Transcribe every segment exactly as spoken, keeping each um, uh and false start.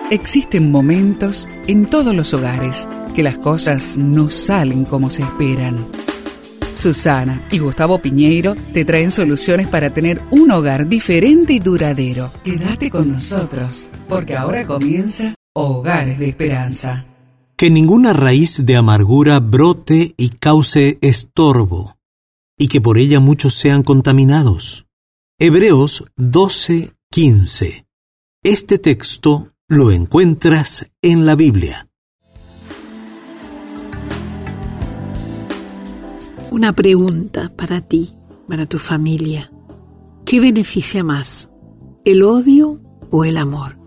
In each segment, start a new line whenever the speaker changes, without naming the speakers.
Existen momentos en todos los hogares que las cosas no salen como se esperan. Susana y Gustavo Piñeiro te traen soluciones para tener un hogar diferente y duradero. Quédate con nosotros, porque ahora comienza Hogares de Esperanza.
Que ninguna raíz de amargura brote y cause estorbo, y que por ella muchos sean contaminados. Hebreos doce quince. Este texto lo encuentras en la Biblia.
Una pregunta para ti, para tu familia. ¿Qué beneficia más, el odio o el amor?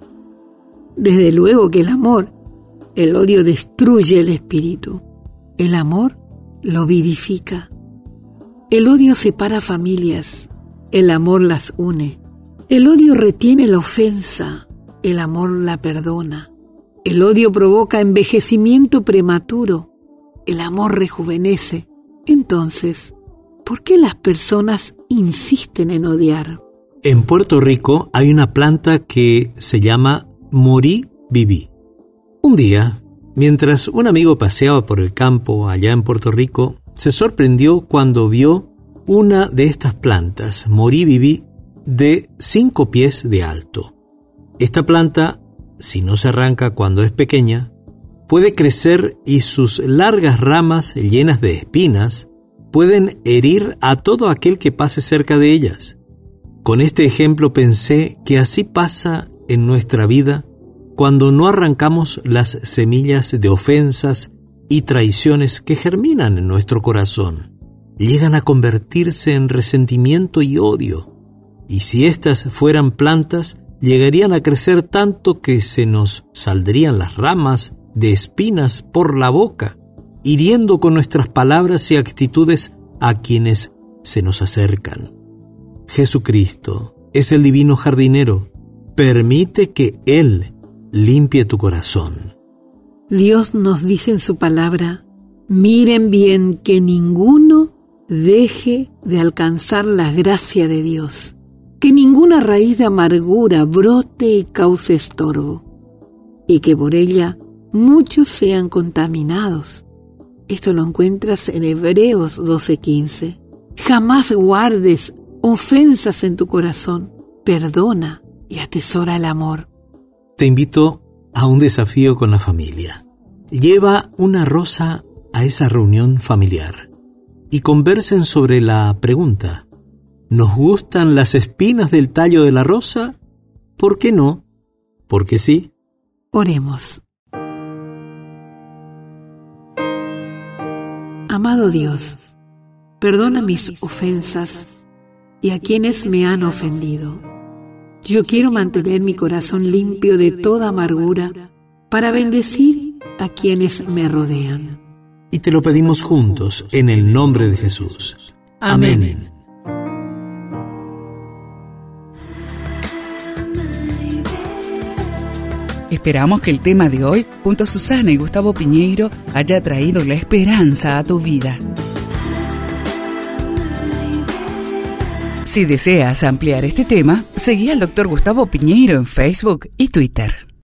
Desde luego que el amor. El odio destruye el espíritu. El amor lo vivifica. El odio separa familias. El amor las une. El odio retiene la ofensa. El amor la perdona. El odio provoca envejecimiento prematuro. El amor rejuvenece. Entonces, ¿por qué las personas insisten en odiar?
En Puerto Rico hay una planta que se llama Morí Viví. Un día, mientras un amigo paseaba por el campo allá en Puerto Rico, se sorprendió cuando vio una de estas plantas, Morí Viví, de cinco pies de alto. Esta planta, si no se arranca cuando es pequeña, puede crecer y sus largas ramas llenas de espinas pueden herir a todo aquel que pase cerca de ellas. Con este ejemplo pensé que así pasa en nuestra vida cuando no arrancamos las semillas de ofensas y traiciones que germinan en nuestro corazón. Llegan a convertirse en resentimiento y odio. Y si éstas fueran plantas, llegarían a crecer tanto que se nos saldrían las ramas de espinas por la boca, hiriendo con nuestras palabras y actitudes a quienes se nos acercan. Jesucristo es el divino jardinero. Permite que Él limpie tu corazón.
Dios nos dice en su palabra: miren bien que ninguno deje de alcanzar la gracia de Dios, que ninguna raíz de amargura brote y cause estorbo, y que por ella muchos sean contaminados. Esto lo encuentras en Hebreos doce quince. Jamás guardes ofensas en tu corazón. Perdona y atesora el amor.
Te invito a un desafío con la familia. Lleva una rosa a esa reunión familiar y conversen sobre la pregunta: ¿nos gustan las espinas del tallo de la rosa? ¿Por qué no? ¿Por qué sí?
Oremos. Amado Dios, perdona mis ofensas y a quienes me han ofendido. Yo quiero mantener mi corazón limpio de toda amargura para bendecir a quienes me rodean.
Y te lo pedimos juntos en el nombre de Jesús. Amén. Amén.
Esperamos que el tema de hoy, junto a Susana y Gustavo Piñeiro, haya traído la esperanza a tu vida. Si deseas ampliar este tema, seguí al doctor Gustavo Piñeiro en Facebook y Twitter.